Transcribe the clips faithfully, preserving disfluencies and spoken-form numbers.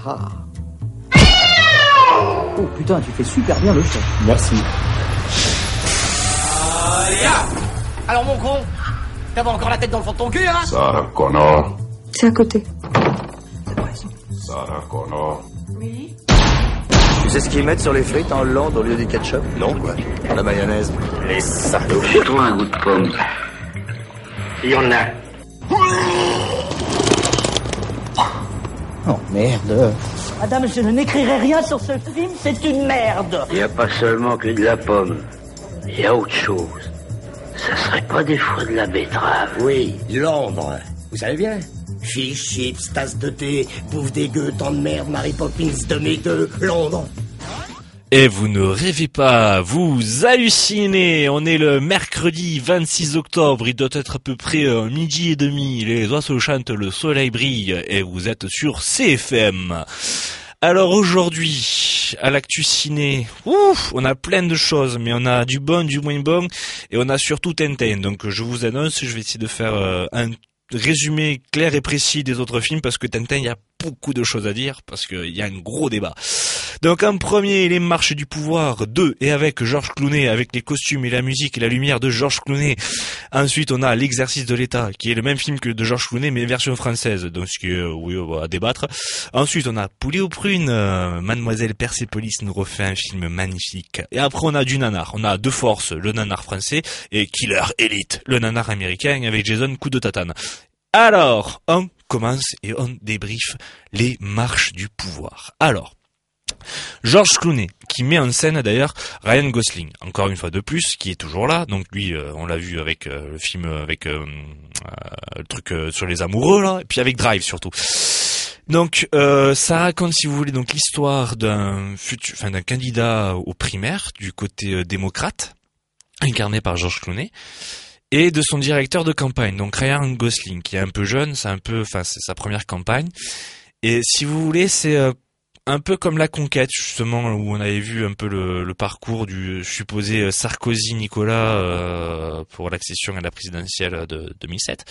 Ah. Oh putain, tu fais super bien le chef. Merci. Ah, yeah. Alors mon con, t'avais encore la tête dans le fond de ton cul, hein? Sarah Connor. C'est à côté. C'est pas raison. Sarah Connor. Oui. Tu sais ce qu'ils mettent sur les frites en Hollande au lieu du ketchup? Non, quoi. La mayonnaise. Les salauds. Fais-toi un goût de pomme. Il y en a. Oh merde. Madame, je n'écrirai rien sur ce film, c'est une merde. Il n'y a pas seulement que de la pomme. Il y a autre chose. Ça serait pas des fois de la betterave? Oui, Londres. Vous savez bien? Fish, chips, tasse de thé, bouffe dégueu, tant de merde, Mary Poppins de mes deux, Londres. Et vous ne rêvez pas, vous hallucinez, on est le mercredi vingt-six octobre, il doit être à peu près euh, midi et demi, les oiseaux chantent, le soleil brille, et vous êtes sur C F M. Alors aujourd'hui, à l'actu ciné, ouf, on a plein de choses, mais on a du bon, du moins bon, et on a surtout Tintin. Donc je vous annonce, je vais essayer de faire euh, un résumé clair et précis des autres films, parce que Tintin, il y a beaucoup de choses à dire, parce qu'il y a un gros débat. Donc en premier, Les Marches du Pouvoir deux, et avec Georges Clooney, avec les costumes et la musique et la lumière de Georges Clooney. Ensuite, on a L'Exercice de l'État, qui est le même film que de Georges Clooney, mais version française, donc ce qui est, oui, on va débattre. Ensuite, on a Poulet aux prunes, euh, Mademoiselle Persépolis nous refait un film magnifique. Et après, on a du nanar. On a deux forces, le nanar français, et Killer Elite, le nanar américain, avec Jason Coup de Tatane. Alors, on commence et on débriefe Les Marches du Pouvoir. Alors, Georges Clooney, qui met en scène d'ailleurs Ryan Gosling, encore une fois de plus, qui est toujours là. Donc lui, euh, on l'a vu avec euh, le film, avec euh, euh, le truc euh, sur les amoureux là, et puis avec Drive surtout. Donc euh, ça raconte, si vous voulez, donc l'histoire d'un futur, enfin d'un candidat aux primaires du côté euh, démocrate, incarné par Georges Clooney, et de son directeur de campagne, donc Ryan Gosling, qui est un peu jeune, c'est un peu, enfin c'est sa première campagne. Et si vous voulez, c'est euh, un peu comme La Conquête, justement, où on avait vu un peu le, le parcours du supposé Sarkozy-Nicolas euh, pour l'accession à la présidentielle de deux mille sept.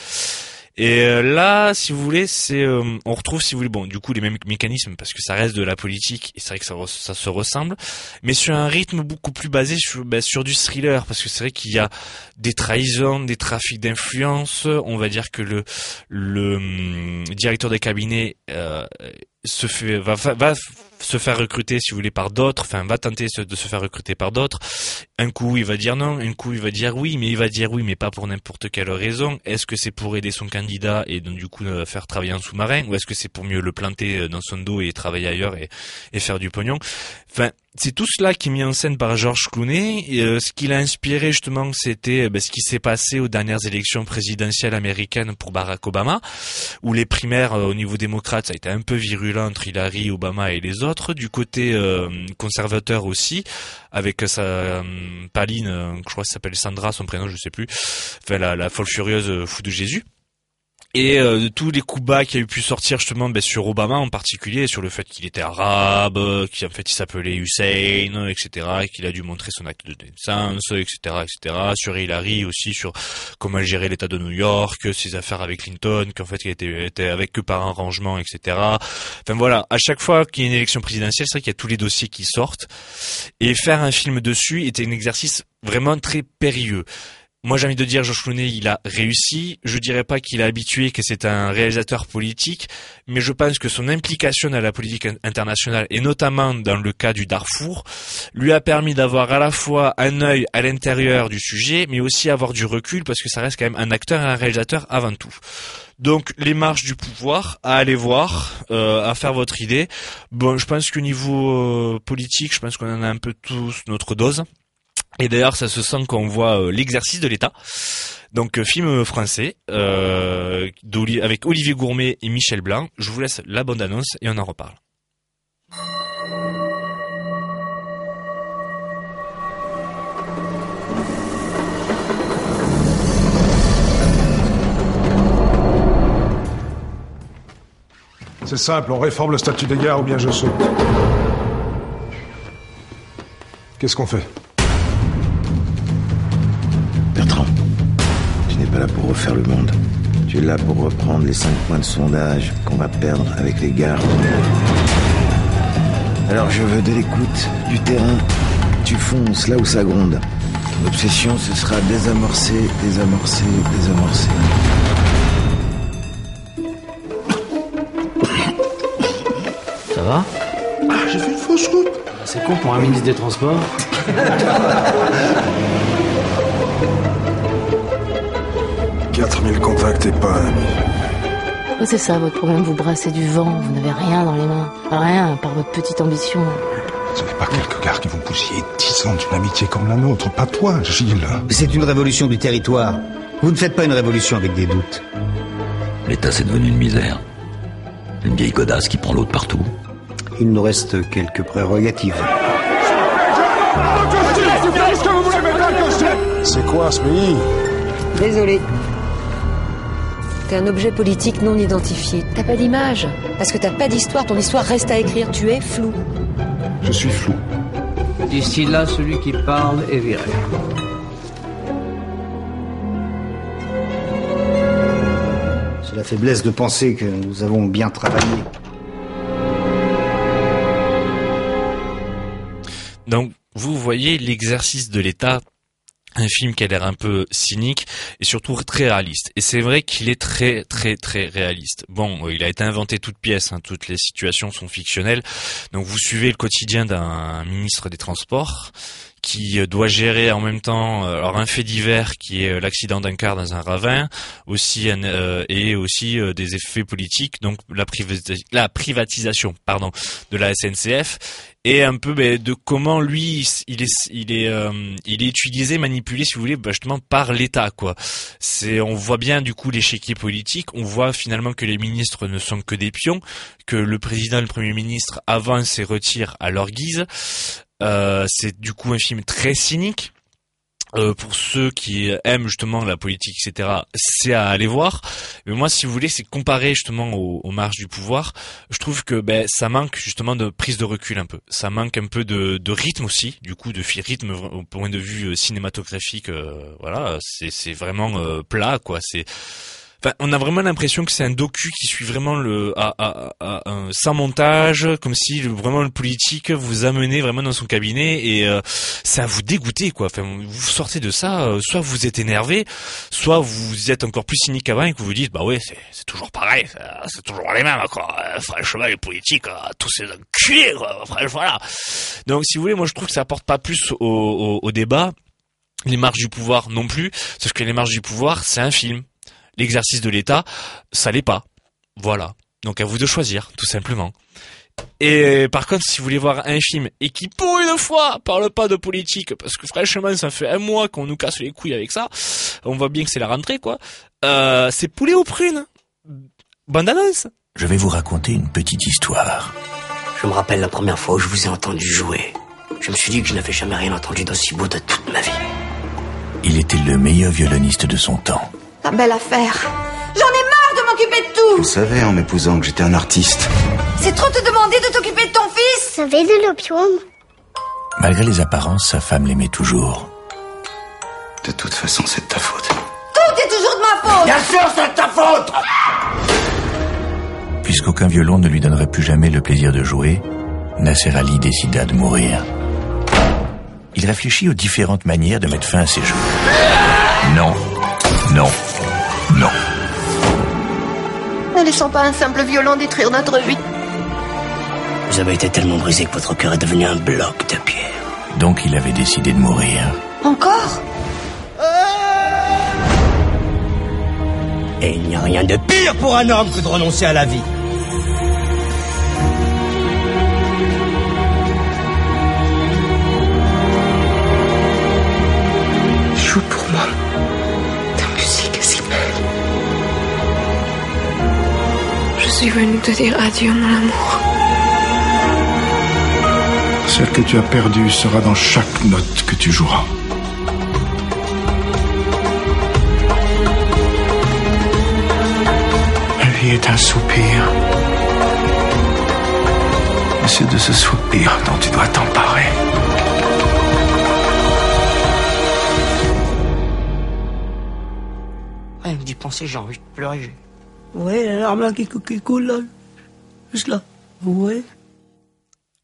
Et là, si vous voulez, c'est, euh, on retrouve, si vous voulez, bon, du coup, les mêmes mécanismes, parce que ça reste de la politique, et c'est vrai que ça, ça se ressemble, mais sur un rythme beaucoup plus basé sur, ben, sur du thriller, parce que c'est vrai qu'il y a des trahisons, des trafics d'influence. On va dire que le, le hum, directeur de cabinet euh, se fait, va, va se faire recruter, si vous voulez, par d'autres, enfin, va tenter de se faire recruter par d'autres. Un coup, il va dire non, un coup, il va dire oui, mais il va dire oui, mais pas pour n'importe quelle raison. Est-ce que c'est pour aider son candidat et donc, du coup, faire travailler en sous-marin, ou est-ce que c'est pour mieux le planter dans son dos et travailler ailleurs et, et faire du pognon? Enfin, c'est tout cela qui est mis en scène par Georges Clooney. Et, euh, ce qui l'a inspiré, justement, c'était ben, ce qui s'est passé aux dernières élections présidentielles américaines pour Barack Obama, où les primaires euh, au niveau démocrate, ça a été un peu virulent entre Hillary, Obama et les autres. Du côté euh, conservateur aussi, avec sa euh, Paline, euh, je crois que ça s'appelle Sandra, son prénom, je sais plus, enfin la, la folle furieuse euh, fou de Jésus. Et euh, de tous les coups bas qui a eu pu sortir justement ben, sur Obama en particulier, sur le fait qu'il était arabe, qu'en fait il s'appelait Hussein, et cetera, et qu'il a dû montrer son acte de naissance, et cetera, et cetera. Sur Hillary aussi, sur comment elle gérait l'État de New York, ses affaires avec Clinton, qu'en fait il était, était avec que par arrangement, et cetera. Enfin voilà, à chaque fois qu'il y a une élection présidentielle, c'est vrai qu'il y a tous les dossiers qui sortent, et faire un film dessus était un exercice vraiment très périlleux. Moi, j'ai envie de dire, Georges Clooney, il a réussi. Je dirais pas qu'il a habitué, que c'est un réalisateur politique, mais je pense que son implication dans la politique internationale, et notamment dans le cas du Darfour, lui a permis d'avoir à la fois un œil à l'intérieur du sujet, mais aussi avoir du recul, parce que ça reste quand même un acteur et un réalisateur avant tout. Donc, Les Marches du Pouvoir, à aller voir, euh, à faire votre idée. Bon, je pense qu'au niveau euh, politique, je pense qu'on en a un peu tous notre dose. Et d'ailleurs, ça se sent quand on voit euh, L'Exercice de l'État, donc euh, film français euh, avec Olivier Gourmet et Michel Blanc. Je vous laisse la bande-annonce et on en reparle. C'est simple, on réforme le statut des gares ou bien je saute. Qu'est-ce qu'on fait ? Bertrand, tu n'es pas là pour refaire le monde. Tu es là pour reprendre les cinq points de sondage qu'on va perdre avec les gares. Alors je veux de l'écoute, du terrain. Tu fonces là où ça gronde. Ton obsession, ce sera désamorcer, désamorcer, désamorcer. Ça va? Ah, j'ai fait une fausse route. C'est con pour un ministre des Transports. quatre mille contacts et pas un ami. Oh, c'est ça votre problème, vous brassez du vent, vous n'avez rien dans les mains. Rien, par votre petite ambition. Ce n'est pas quelques gars qui vont bousiller dix ans d'une amitié comme la nôtre, pas toi, Gilles. C'est une révolution du territoire. Vous ne faites pas une révolution avec des doutes. L'État, c'est devenu une misère. Une vieille godasse qui prend l'autre partout. Il nous reste quelques prérogatives. C'est quoi ce pays? Désolé. T'es un objet politique non identifié. T'as pas d'image. Parce que t'as pas d'histoire, ton histoire reste à écrire. Tu es flou. Je suis flou. D'ici là, celui qui parle est viré. C'est la faiblesse de penser que nous avons bien travaillé. Donc, vous voyez l'exercice de l'État, un film qui a l'air un peu cynique et surtout très réaliste. Et c'est vrai qu'il est très très très réaliste. Bon, il a été inventé toute pièce, hein, toutes les situations sont fictionnelles. Donc vous suivez le quotidien d'un ministre des Transports qui doit gérer en même temps alors un fait divers qui est l'accident d'un car dans un ravin, aussi un, euh, et aussi euh, des effets politiques, donc la, privatis- la privatisation pardon de la S N C F. Et un peu ben, de comment lui il est il est euh, il est utilisé, manipulé si vous voulez ben, justement par l'État quoi. C'est on voit bien du coup l'échiquier politique, on voit finalement que les ministres ne sont que des pions, que le président et le premier ministre avancent et retirent à leur guise. Euh, c'est du coup un film très cynique. Euh, pour ceux qui aiment justement la politique, et cetera, c'est à aller voir. Mais moi, si vous voulez, c'est comparé justement aux, aux marges du pouvoir. Je trouve que ben ça manque justement de prise de recul un peu. Ça manque un peu de, de rythme aussi. Du coup, de rythme au point de vue cinématographique. Euh, voilà, c'est c'est vraiment euh, plat quoi. C'est Enfin, on a vraiment l'impression que c'est un docu qui suit vraiment le à, à, à, à, sans montage, comme si le, vraiment le politique vous amenait vraiment dans son cabinet et euh, ça vous dégoûtait quoi. Enfin, vous sortez de ça, euh, soit vous êtes énervé, soit vous êtes encore plus cynique qu'avant et que vous vous dites bah ouais c'est, c'est toujours pareil, c'est, c'est toujours les mêmes quoi. Euh, franchement les politiques, euh, tous ces enculés quoi. Franchement, voilà. Donc si vous voulez, moi je trouve que ça apporte pas plus au, au, au débat. Les marges du pouvoir non plus, parce que les marges du pouvoir c'est un film. L'exercice de l'État, ça l'est pas. Voilà. Donc à vous de choisir, tout simplement. Et par contre, si vous voulez voir un film et qui pour une fois parle pas de politique, parce que franchement, ça fait un mois qu'on nous casse les couilles avec ça, on voit bien que c'est la rentrée, quoi. Euh, c'est Poulet aux prunes. Bande annonce. Je vais vous raconter une petite histoire. Je me rappelle la première fois où je vous ai entendu jouer. Je me suis dit que je n'avais jamais rien entendu d'aussi beau de toute ma vie. Il était le meilleur violoniste de son temps. La belle affaire. J'en ai marre de m'occuper de tout. Je savais en m'épousant que j'étais un artiste. C'est trop te demander de t'occuper de ton fils. Vous avez de l'opium? Malgré les apparences, sa femme l'aimait toujours. De toute façon, c'est de ta faute. Tout est toujours de ma faute. Bien sûr, c'est de ta faute. Puisqu'aucun violon ne lui donnerait plus jamais le plaisir de jouer, Nasser Ali décida de mourir. Il réfléchit aux différentes manières de mettre fin à ses jours. Non. Non. Non. Ne laissons pas un simple violon détruire notre vie. Vous avez été tellement brisé que votre cœur est devenu un bloc de pierre. Donc il avait décidé de mourir. Encore? Et il n'y a rien de pire pour un homme que de renoncer à la vie. Joue pour moi. Je suis venue te dire adieu, mon amour. Celle que tu as perdue sera dans chaque note que tu joueras. La vie est un soupir. Et c'est de ce soupir dont tu dois t'emparer. Rien que d'y penser, j'ai envie de pleurer. Ouais, la larme là qui, qui coule là. Juste là. Vous voyez?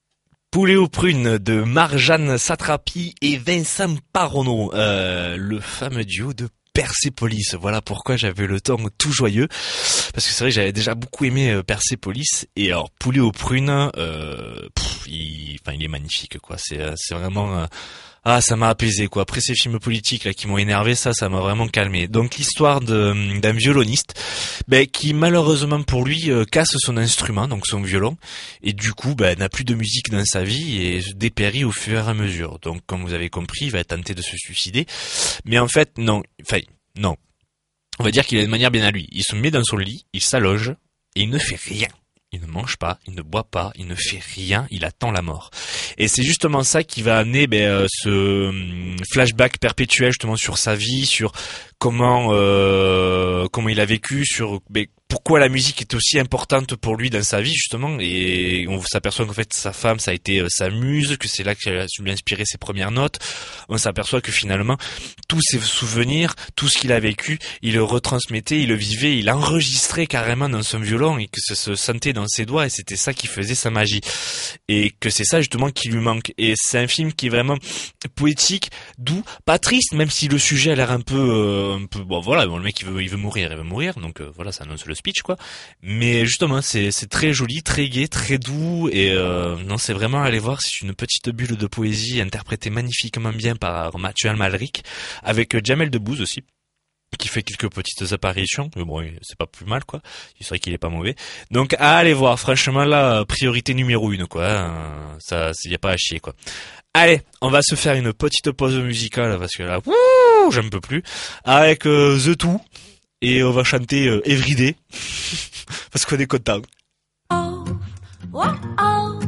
Poulet aux prunes de Marjane Satrapi et Vincent Paronneau, euh, le fameux duo de Persépolis. Voilà pourquoi j'avais le ton tout joyeux, parce que c'est vrai que j'avais déjà beaucoup aimé euh, Persépolis, et alors Poulet aux prunes, euh, pff, il, enfin il est magnifique quoi. C'est, c'est vraiment euh, ah ça m'a apaisé quoi. Après ces films politiques là qui m'ont énervé, ça, ça m'a vraiment calmé. Donc l'histoire de, d'un violoniste, ben qui malheureusement pour lui euh, casse son instrument, donc son violon, et du coup ben n'a plus de musique dans sa vie et dépérit au fur et à mesure. Donc comme vous avez compris, il va tenter de se suicider, mais en fait non, enfin non. On va dire qu'il a une manière bien à lui. Il se met dans son lit, il s'allonge et il ne fait rien. Il ne mange pas, il ne boit pas, il ne fait rien, il attend la mort. Et c'est justement ça qui va amener ben, euh, ce flashback perpétuel justement sur sa vie, sur comment euh, comment il a vécu, sur ben, pourquoi la musique est aussi importante pour lui dans sa vie justement. Et on s'aperçoit qu'en fait sa femme ça a été euh, sa muse, que c'est là qu'elle a su lui inspirer ses premières notes. On s'aperçoit que finalement tous ses souvenirs, tout ce qu'il a vécu, il le retransmettait, il le vivait, il enregistrait carrément dans son violon et que ça se sentait dans ses doigts, et c'était ça qui faisait sa magie. Et que c'est ça justement qui lui manque. Et c'est un film qui est vraiment poétique, doux, pas triste, même si le sujet a l'air un peu, euh, un peu, bon voilà, bon, le mec il veut, il veut mourir, il veut mourir, donc euh, voilà, ça annonce le speech quoi. Mais justement, c'est, c'est très joli, très gai, très doux, et euh, non, c'est vraiment à aller voir. C'est une petite bulle de poésie interprétée magnifiquement bien par Mathieu Amalric, avec Jamel Debbouze aussi, qui fait quelques petites apparitions, mais bon, c'est pas plus mal, quoi. C'est vrai qu'il est pas mauvais. Donc, à aller voir. Franchement, là, priorité numéro une, quoi. Ça, y a pas à chier, quoi. Allez, on va se faire une petite pause musicale, parce que là, wouh, j'en peux plus. Avec euh, The Two, et on va chanter euh, Everyday, parce qu'on est content. Oh, oh, oh,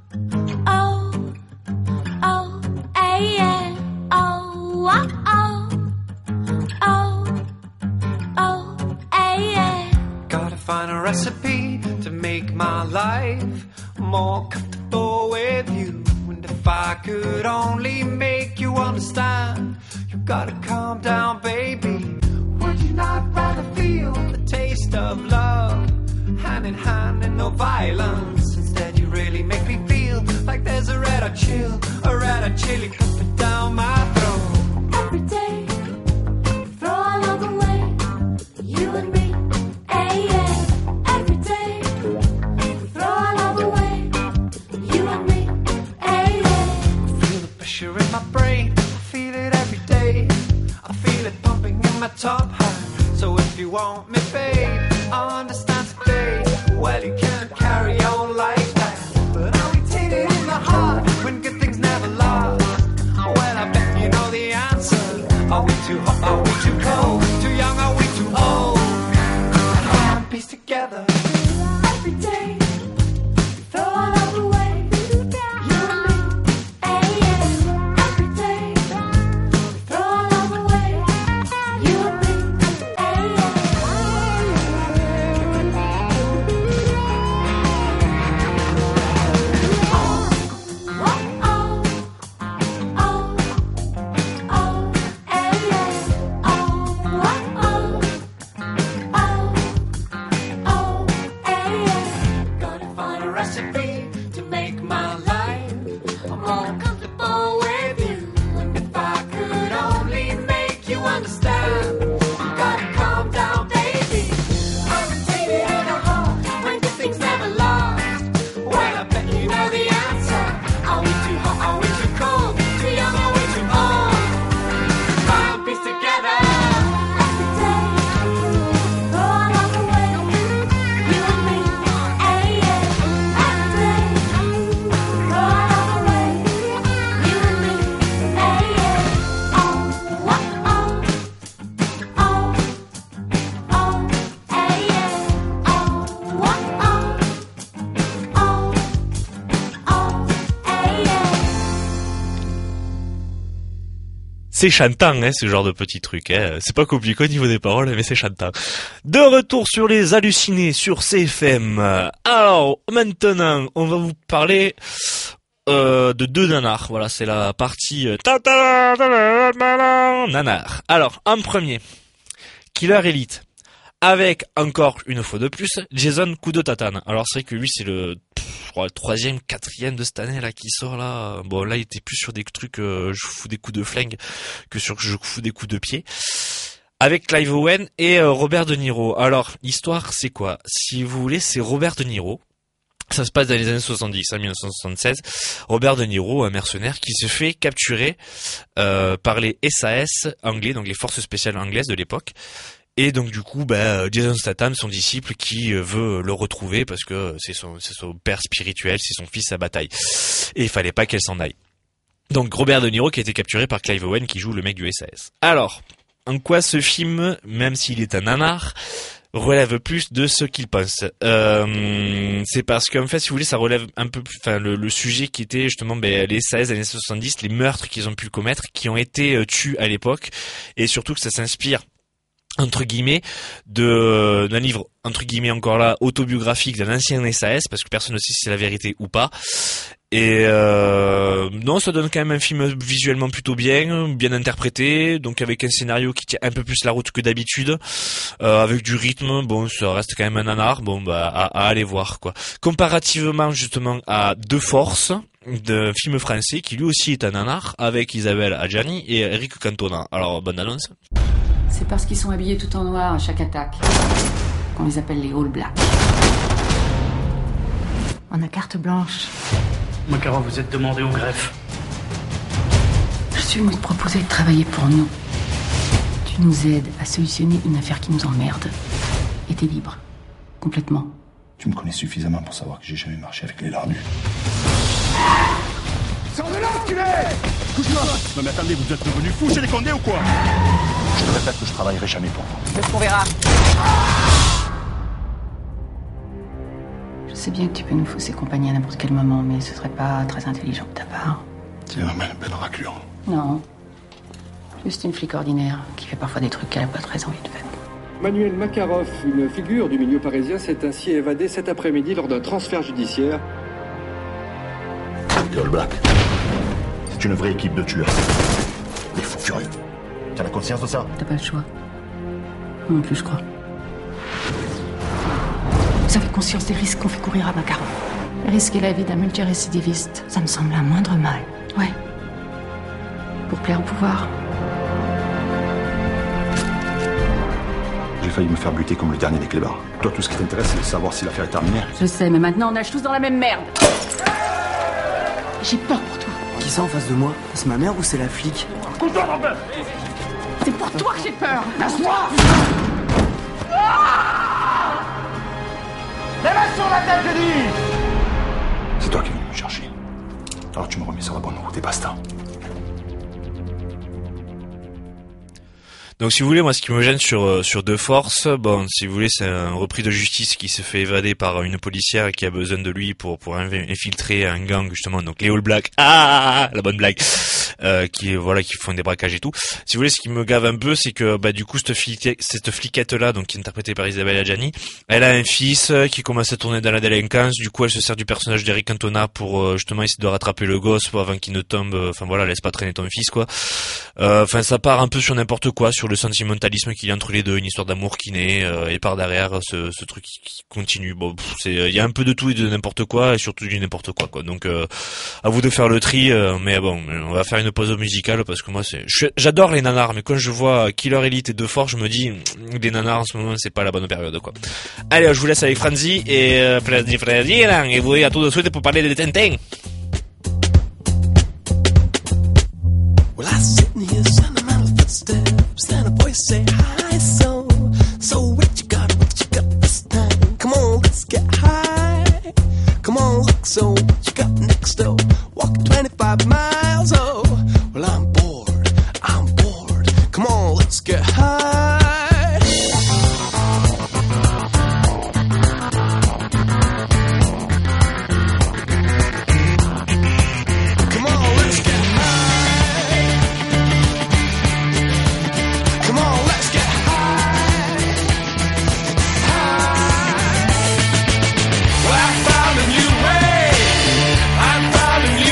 oh, oh, hey, yeah, oh, oh, oh. Find a recipe to make my life more comfortable with you. And if I could only make you understand, you gotta calm down, baby. Would you not rather feel the taste of love, hand in hand and no violence? Instead you really make me feel like there's a red hot chill, a red hot chili coming down my throat. Every day, throw all of the way, you and me. Hey, yeah. In my brain, I feel it every day. I feel it pumping in my top half. So if you want me, babe, I understand today. Well, you can't carry on like that, but I'll retain it in the heart when good things never last. Well, I bet you know the answer. Are we too hot? Are we too cold? Too young? Are we too old? And piece together every day. Throw all of the way. C'est chantant, hein, ce genre de petit truc, hein. C'est pas compliqué au niveau des paroles, mais c'est chantant. De retour sur les hallucinés sur C F M. Alors, maintenant, on va vous parler euh, de deux nanars. Voilà, c'est la partie euh, nanar. Alors, en premier, Killer Elite. Avec, encore une fois de plus, Jason Coup de Tatane. Alors c'est vrai que lui c'est le... crois, le troisième, quatrième de cette année là qui sort là. Bon, là, il était plus sur des trucs, euh, je fous des coups de flingue que sur je fous des coups de pied. Avec Clive Owen et euh, Robert De Niro. Alors, l'histoire, c'est quoi? Si vous voulez, c'est Robert De Niro. Ça se passe dans les années soixante-dix, en dix-neuf cent soixante-seize. Robert De Niro, un mercenaire qui se fait capturer euh, par les S A S anglais, donc les forces spéciales anglaises de l'époque. Et donc du coup, bah, Jason Statham, son disciple, qui veut le retrouver parce que c'est son, c'est son père spirituel, c'est son fils à bataille. Et il fallait pas qu'elle s'en aille. Donc Robert De Niro qui a été capturé par Clive Owen qui joue le mec du S A S. Alors, en quoi ce film, même s'il est un nanar, relève plus de ce qu'il pense. Euh, c'est parce qu'en fait, si vous voulez, ça relève un peu plus, enfin, le, le sujet qui était justement, ben, les S A S des années soixante-dix, les meurtres qu'ils ont pu commettre, qui ont été euh, tués à l'époque, et surtout que ça s'inspire, entre guillemets, de, d'un livre, entre guillemets, encore là, autobiographique d'un ancien S A S, parce que personne ne sait si c'est la vérité ou pas. Et euh, non, ça donne quand même un film visuellement plutôt bien, bien interprété, donc avec un scénario qui tient un peu plus la route que d'habitude, euh, avec du rythme. Bon, ça reste quand même un nanar. Bon, bah à, à aller voir quoi. Comparativement justement à Deux Forces, d'un film français qui lui aussi est un nanar, avec Isabelle Adjani et Eric Cantona. Alors bonne annonce. C'est parce qu'ils sont habillés tout en noir à chaque attaque qu'on les appelle les All Blacks. On a carte blanche. Makarov, vous êtes demandé au greffe. Je suis venu te proposer de travailler pour nous. Tu nous aides à solutionner une affaire qui nous emmerde. Et t'es libre. Complètement. Tu me connais suffisamment pour savoir que j'ai jamais marché avec les lardus. Sors de là, enculé! Couche-toi! Non mais attendez, vous êtes devenu fou chez les Condés ou quoi? Je te répète que je travaillerai jamais pour vous. Qu'est-ce qu'on verra? Je sais bien que tu peux nous fausser compagnie à n'importe quel moment, mais ce serait pas très intelligent de ta part. C'est une belle, belle raclure. Non. Juste une flic ordinaire qui fait parfois des trucs qu'elle a pas très envie de faire. Manuel Makarov, une figure du milieu parisien, s'est ainsi évadé cet après-midi lors d'un transfert judiciaire. Les All Blacks, c'est une vraie équipe de tueurs. Des fous furieux. T'as la conscience de ça? T'as pas le choix. Non plus, je crois. Vous avez conscience des risques qu'on fait courir à Makarov? Risquer la vie d'un multirécidiviste, ça me semble un moindre mal. Ouais. Pour plaire au pouvoir. J'ai failli me faire buter comme le dernier des clébards. Toi, tout ce qui t'intéresse, c'est de savoir si l'affaire est terminée. Je sais, mais maintenant on nage tous dans la même merde. J'ai peur pour toi. Qui ça en face de moi? C'est ma mère ou c'est la flic? C'est pour toi que j'ai peur. Lâche-moi! Les mains sur la tête, je dis! C'est toi qui es venu me chercher. Alors tu me remets sur la bonne route et basta. Donc si vous voulez, moi ce qui me gêne sur sur Deux Forces, bon, si vous voulez, c'est un repris de justice qui se fait évader par une policière qui a besoin de lui pour pour infiltrer un gang justement, donc les All Blacks. Ah, la bonne blague. Euh, qui voilà, qui font des braquages et tout. Si vous voulez, ce qui me gave un peu, c'est que bah du coup cette fliquette, cette fliquette là, donc qui est interprétée par Isabelle Adjani, elle a un fils qui commence à tourner dans la délinquance. Du coup, elle se sert du personnage d'Eric Cantona pour euh, justement essayer de rattraper le gosse avant qu'il ne tombe. Enfin voilà, laisse pas traîner ton fils quoi. Enfin, euh, ça part un peu sur n'importe quoi, sur le sentimentalisme qu'il y a entre les deux, une histoire d'amour qui naît euh, et par derrière ce, ce truc qui, qui continue. Bon, c'est il y a un peu de tout et de n'importe quoi et surtout du n'importe quoi quoi. Donc euh, à vous de faire le tri, euh, mais bon, on va faire une pause musicale parce que moi c'est je, j'adore les nanars, mais quand je vois Killer Elite et Deux Forces, je me dis les nanars en ce moment c'est pas la bonne période quoi. Allez, je vous laisse avec Franzi et euh, Franzi Franzi et vous à tout de suite pour parler de Tintin. Well, I sit in here, sentimental footsteps, and a voice say hi, so, so what you got, what you got this time? Come on, let's get high. Come on, look, so what you got next door? Walk twenty-five miles, oh, well, I'm bored, I'm bored. Come on, let's get high. Come on, let's get high. Come on, let's get high. High. Well, I found a new way. I found a new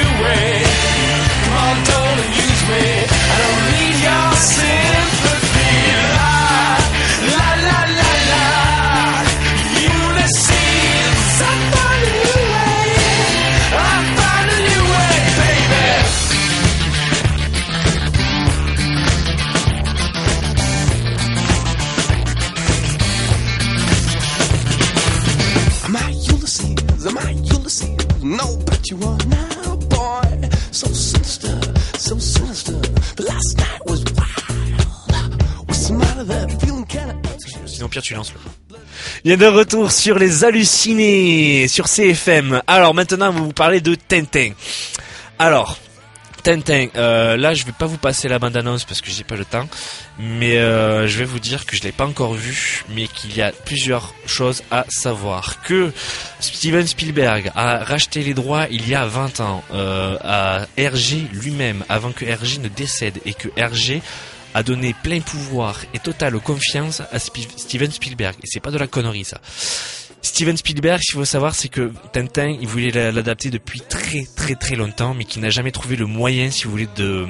No, but you are now, boy. So sinister, so sinister. But last night was wild. What's the matter there? Feeling kinda... Sinon pire tu lances le. Bien de retour sur les hallucinés sur C F M. Alors maintenant on va vous parler de Tintin. Alors Tintin, euh, là je vais pas vous passer la bande-annonce parce que j'ai pas le temps, mais euh, je vais vous dire que je l'ai pas encore vu, mais qu'il y a plusieurs choses à savoir. Que Steven Spielberg a racheté les droits il y a vingt ans euh, à R G lui-même, avant que R G ne décède, et que R G a donné plein pouvoir et totale confiance à Sp- Steven Spielberg. Et c'est pas de la connerie ça. Steven Spielberg, ce qu'il faut savoir, c'est que Tintin, il voulait l'adapter depuis très très très longtemps, mais qu'il n'a jamais trouvé le moyen, si vous voulez, de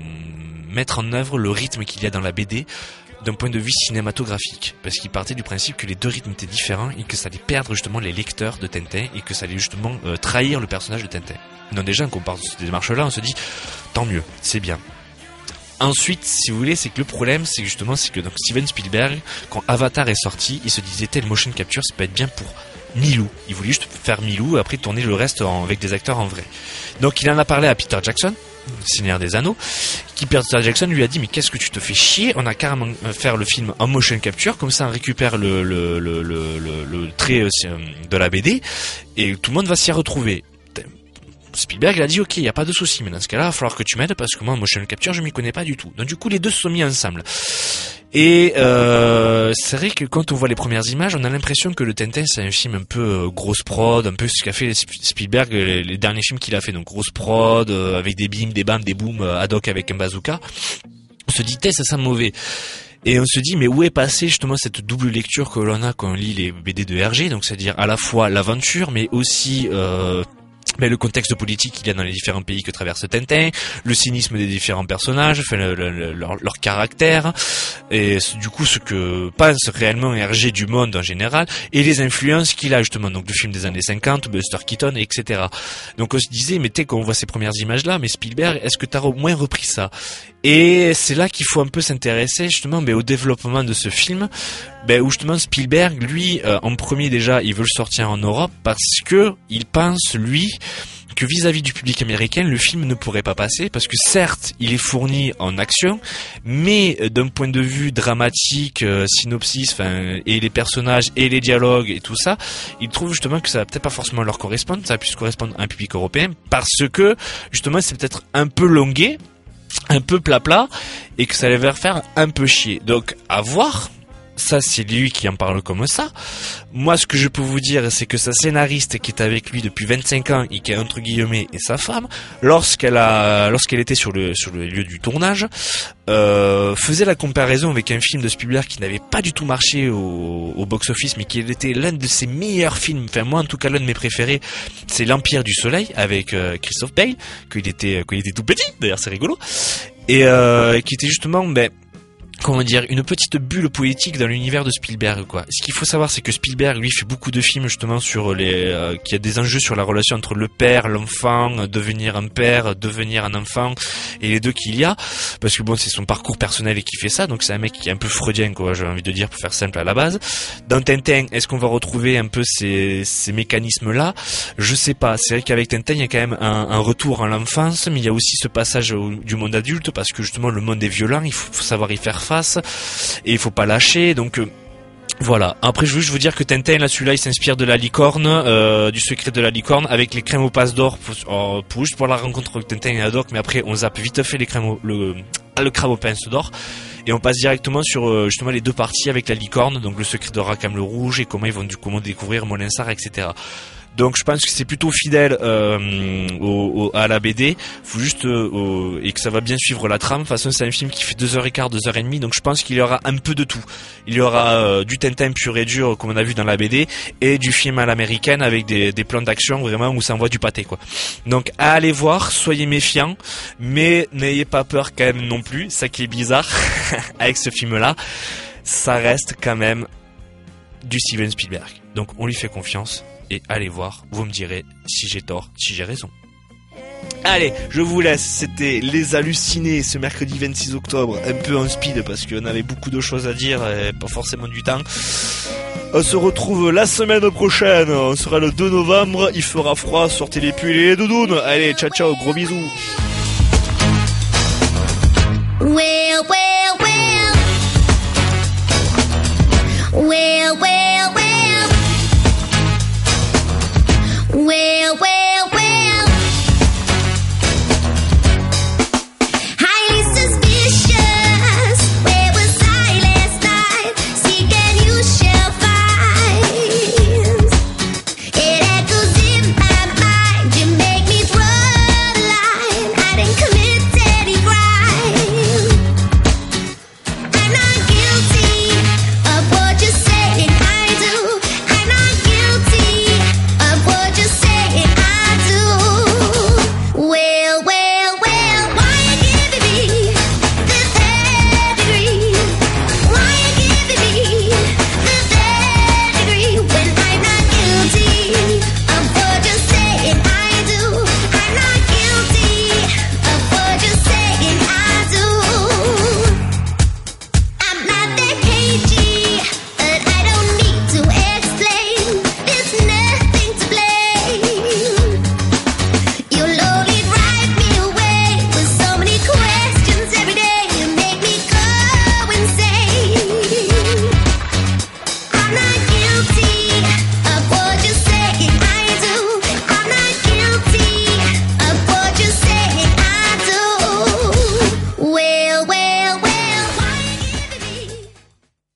mettre en œuvre le rythme qu'il y a dans la B D d'un point de vue cinématographique. Parce qu'il partait du principe que les deux rythmes étaient différents et que ça allait perdre justement les lecteurs de Tintin et que ça allait justement euh, trahir le personnage de Tintin. Donc déjà, quand on part de cette démarche-là, on se dit, tant mieux, c'est bien. Ensuite, si vous voulez, c'est que le problème, c'est que justement, c'est que donc Steven Spielberg, quand Avatar est sorti, il se disait tel motion capture, ça peut être bien pour Milou. Il voulait juste faire Milou et après tourner le reste en, avec des acteurs en vrai. Donc il en a parlé à Peter Jackson, Seigneur des Anneaux, qui Peter Jackson lui a dit mais qu'est-ce que tu te fais chier, on a carrément faire le film en motion capture, comme ça on récupère le, le, le, le, le, le trait de la B D et tout le monde va s'y retrouver. Spielberg il a dit ok, il y a pas de souci, mais dans ce cas-là, il va falloir que tu m'aides parce que moi en motion capture je m'y connais pas du tout. Donc du coup les deux se sont mis ensemble. Et euh, c'est vrai que quand on voit les premières images, on a l'impression que le Tintin c'est un film un peu euh, grosse prod, un peu ce qu'a fait Spielberg les, les derniers films qu'il a fait, donc grosse prod euh, avec des bims, des bams, des booms euh, ad hoc avec un bazooka. On se dit, ça sent mauvais. Et on se dit, mais où est passée justement cette double lecture que l'on a quand on lit les B D de R G, donc c'est-à-dire à la fois l'aventure, mais aussi euh, mais le contexte politique qu'il y a dans les différents pays que traverse Tintin, le cynisme des différents personnages, enfin le, le, leur, leur caractère, et du coup ce que pense réellement R G du monde en général, et les influences qu'il a justement, donc le film des années cinquante, Buster Keaton, et cetera. Donc on se disait, mais t'es quand on voit ces premières images-là, mais Spielberg, est-ce que t'as au moins repris ça? Et c'est là qu'il faut un peu s'intéresser justement ben, au développement de ce film, ben, où justement Spielberg, lui, euh, en premier déjà, il veut le sortir en Europe parce que il pense, lui, que vis-à-vis du public américain, le film ne pourrait pas passer parce que certes, il est fourni en action, mais d'un point de vue dramatique, euh, synopsis, enfin, et les personnages et les dialogues et tout ça, il trouve justement que ça va peut-être pas forcément leur correspondre, ça va plus correspondre à un public européen parce que justement, c'est peut-être un peu longué, un peu plat-plat, et que ça allait leur faire un peu chier. Donc, à voir. Ça, c'est lui qui en parle comme ça. Moi, ce que je peux vous dire, c'est que sa scénariste qui est avec lui depuis vingt-cinq ans et qui est entre guillemets et sa femme, lorsqu'elle a, lorsqu'elle était sur le sur le lieu du tournage, euh, faisait la comparaison avec un film de Spielberg qui n'avait pas du tout marché au, au box-office, mais qui était l'un de ses meilleurs films. Enfin, moi, en tout cas, l'un de mes préférés, c'est L'Empire du Soleil avec euh, Christophe Bale, qu'il était, qu'il était tout petit. D'ailleurs, c'est rigolo. Et euh, qui était justement, ben. comment dire, une petite bulle poétique dans l'univers de Spielberg, quoi. Ce qu'il faut savoir, c'est que Spielberg, lui, fait beaucoup de films, justement, sur les, euh, qui a des enjeux sur la relation entre le père, l'enfant, devenir un père, devenir un enfant, et les deux qu'il y a. Parce que bon, c'est son parcours personnel et qui fait ça, donc c'est un mec qui est un peu freudien, quoi, j'ai envie de dire, pour faire simple à la base. Dans Tintin, est-ce qu'on va retrouver un peu ces, ces mécanismes-là? Je sais pas. C'est vrai qu'avec Tintin, il y a quand même un, un retour à l'enfance, mais il y a aussi ce passage au, du monde adulte, parce que justement, le monde est violent, il faut, faut savoir y faire face et il faut pas lâcher, donc euh, voilà. Après je veux juste vous dire que Tintin là, celui-là il s'inspire de la licorne, euh, du secret de la licorne, avec les crèmes aux passes d'or pour, euh, pour juste pour la rencontre avec Tintin et Haddock, mais après on zappe vite fait les crèmes au, le, le crabe aux pinces d'or et on passe directement sur euh, justement les deux parties avec la licorne, donc le secret de Rackham le rouge et comment ils vont du comment découvrir Molinsart, et cetera. Donc je pense que c'est plutôt fidèle euh, au, au, à la B D, faut juste euh, au, et que ça va bien suivre la trame. De toute façon, c'est un film qui fait deux heures et quart, deux heures et demie, donc je pense qu'il y aura un peu de tout. Il y aura euh, du Tintin pur et dur comme on a vu dans la B D et du film à l'américaine avec des, des plans d'action vraiment où ça envoie du pâté, quoi. Donc allez voir, soyez méfiants, mais n'ayez pas peur quand même non plus. Ça qui est bizarre avec ce film-là, ça reste quand même du Steven Spielberg. Donc on lui fait confiance. Et allez voir, vous me direz si j'ai tort, si j'ai raison. Allez, je vous laisse, c'était Les Hallucinés ce mercredi vingt-six octobre, un peu en speed parce qu'on avait beaucoup de choses à dire et pas forcément du temps. On se retrouve la semaine prochaine. On sera le deux novembre. Il fera froid. Sortez les pulls et les doudounes. Allez, ciao ciao, gros bisous. Well, well, well. Well, well, well.